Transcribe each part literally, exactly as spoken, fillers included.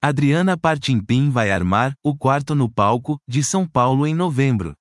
Adriana Partimpim vai armar O Quarto no Palco, de São Paulo em novembro.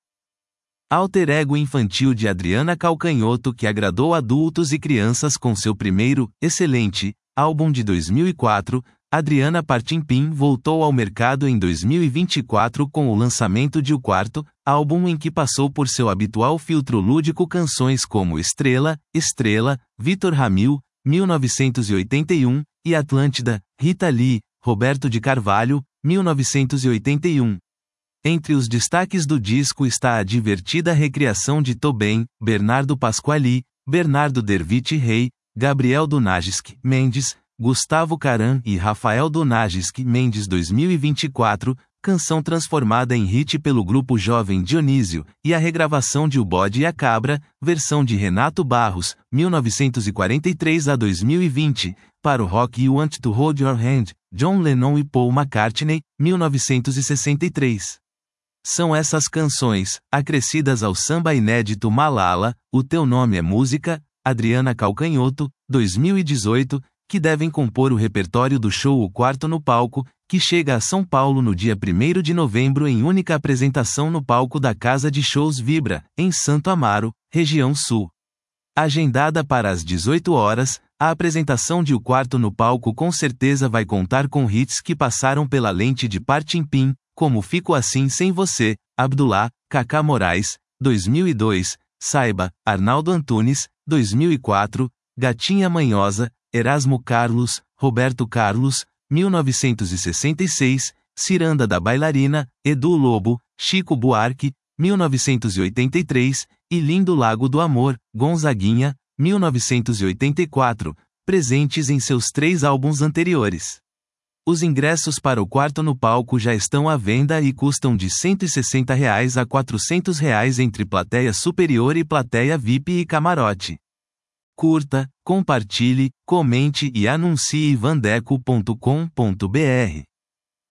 Alter ego infantil de Adriana Calcanhoto que agradou adultos e crianças com seu primeiro, excelente, álbum de dois mil e quatro, Adriana Partimpim voltou ao mercado em dois mil e vinte e quatro com o lançamento de O Quarto, álbum em que passou por seu habitual filtro lúdico canções como Estrela, Estrela, Vitor Ramil, mil novecentos e oitenta e um, e Atlântida, Rita Lee, Roberto de Carvalho, mil novecentos e oitenta e um. Entre os destaques do disco está a divertida recriação de Tô Bem, Bernardo Pasquali, Bernardo Derviti Rey, Gabriel Donagiski Mendes, Gustavo Caram e Rafael Donagiski Mendes dois mil e vinte e quatro, canção transformada em hit pelo grupo jovem Dionísio, e a regravação de O Bode e a Cabra, versão de Renato Barros, mil novecentos e quarenta e três a dois mil e vinte, para o rock You Want to Hold Your Hand, John Lennon e Paul McCartney, mil novecentos e sessenta e três. São essas canções, acrescidas ao samba inédito Malala, O Teu Nome é Música, Adriana Calcanhoto, dois mil e dezoito, que devem compor o repertório do show O Quarto no Palco, que chega a São Paulo no dia primeiro de novembro em única apresentação no palco da Casa de Shows Vibra, em Santo Amaro, região sul. Agendada para as dezoito horas, a apresentação de O Quarto no Palco com certeza vai contar com hits que passaram pela lente de Partimpim, como Fico Assim Sem Você, Abdullah, Cacá Moraes, dois mil e dois, Saiba, Arnaldo Antunes, dois mil e quatro, Gatinha Manhosa, Erasmo Carlos, Roberto Carlos, mil novecentos e sessenta e seis, Ciranda da Bailarina, Edu Lobo, Chico Buarque, mil novecentos e oitenta e três, e Lindo Lago do Amor, Gonzaguinha, mil novecentos e oitenta e quatro, presentes em seus três álbuns anteriores. Os ingressos para O Quarto no Palco já estão à venda e custam de cento e sessenta reais a quatrocentos reais entre plateia superior e plateia V I P e camarote. Curta, compartilhe, comente e anuncie vandeco ponto com ponto br.